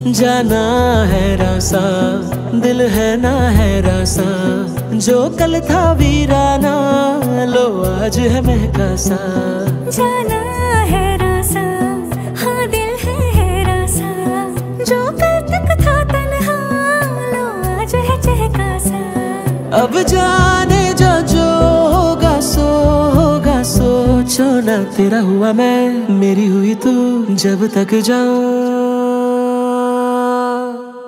जाना है रासा, दिल है ना है रासा, जो कल था वीराना लो आज है महका सा। जाना है रासा, हाँ दिल है रासा, जो कल तक था तन्हा लो आज है चहका सा। अब जाने जो होगा सो होगा, सोचो ना तेरा हुआ मैं, मेरी हुई तू, जब तक जाऊं